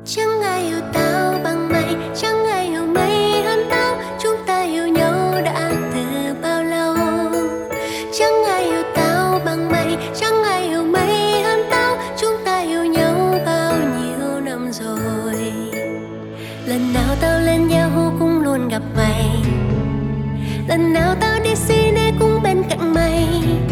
Chẳng ai hiểu tao bằng mày, chẳng ai hiểu mày hơn tao. Chúng ta hiểu nhau đã từ bao lâu. Chẳng ai hiểu tao bằng mày, chẳng ai hiểu mày hơn tao. Chúng ta hiểu nhau bao nhiêu năm rồi. Lần nào tao lên Yahoo cũng luôn gặp mày. Lần nào tao đi cine cũng bên cạnh mày.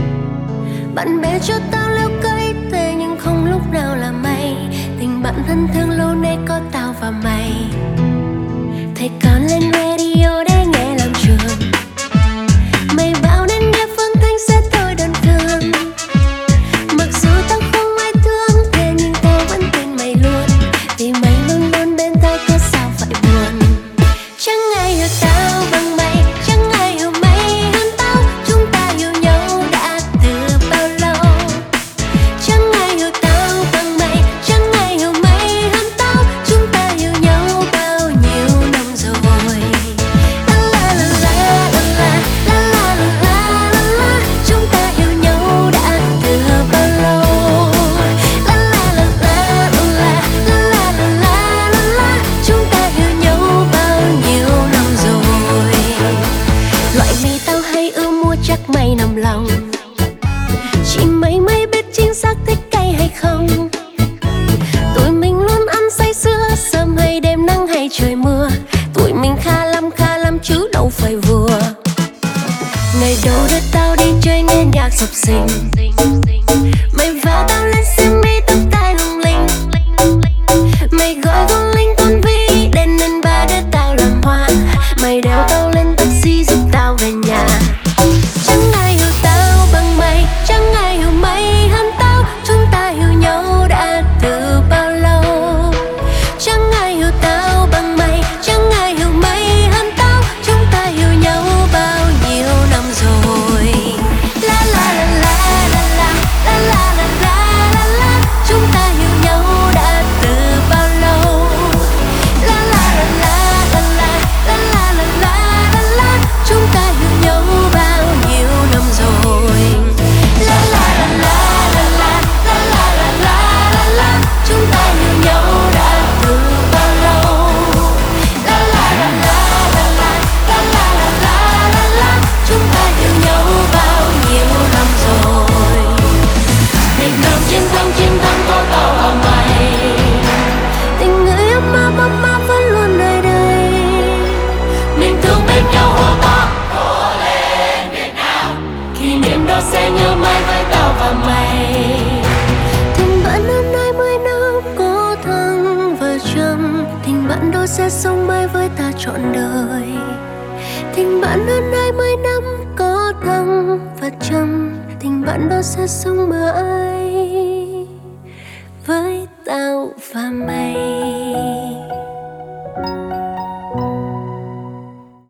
Bạn bè cho tao leo cây thế nhưng không lúc nào là mày. Tình bạn thân thương lâu nay có tao và mày. Thầy con lên radio để nghe làm trường. Mày bảo nên nghe Phương Thanh sẽ thôi đơn phương. Mặc dù tao không ai thương thế nhưng tao vẫn tin mày luôn. Vì mày luôn luôn bên tao có sao phải buồn. Chẳng ai hiểu tao bằng mày, chẳng ai hiểu mày hơn tao. Chúng ta hiểu nhau đã từ bao lâu. Chẳng ai hiểu tao bằng mày, chẳng ai hiểu mày hơn tao. Chúng ta hiểu nhau bao nhiêu năm rồi. La la la la la la la la la la la. Chúng ta hiểu nhau đã từ bao lâu. La la la la la la la la la la. Chúng ta hiểu nhau bao nhiêu năm rồi. Loại mì tao hay ưa mua chắc mày nằm lòng. Chỉ mày mới biết chính xác thích cay hay không. Tụi mình luôn ăn say sưa, sớm hay đêm nắng hay trời mưa. Tụi mình khá lắm chứ đâu phải vừa. Ngày đầu đưa tao đi chơi nghe nhạc sập sình. Mày và tao lên xe mi tóc tai lung linh. Mày gọi vô Linh con Vi đến nên ba đứa tao làm hoa. Mày đeo tao lên taxi giúp tao về nhà. Chẳng ai hiểu tao bằng mày, chẳng ai hiểu mày hơn tao. Chúng ta hiểu nhau đã từ bao lâu. Chẳng ai hiểu tao bằng mày, chẳng ai hiểu mày hơn tao. Chúng ta hiểu nhau bao nhiêu năm rồi. La la la la la la la la la la la. Chúng ta hiểu nhau đã từ bao lâu. La la la la la la la la la la la. Chúng ta hiểu nhau bao nhiêu năm rồi. La la la la la la la la la la la. Chúng ta hiểu nhau đã từ bao lâu. La la la la la la la la la la la. Chúng ta hiểu nhau bao nhiêu năm rồi. Việt Nam chiến thắng có tao và mày. Tình người ấm áp vẫn luôn nơi đây. Mình thương bên nhau hô to cố lên Việt Nam. Kỷ niệm đó sẽ nhớ mãi với tao và mày. Tình bạn hơn 20 năm có thăng và trầm. Tình bạn đó sẽ sống mãi với ta trọn đời. Tình bạn hơn 20 năm có thăng và trầm. Tình bạn đó sẽ sống mãi với tao và mày.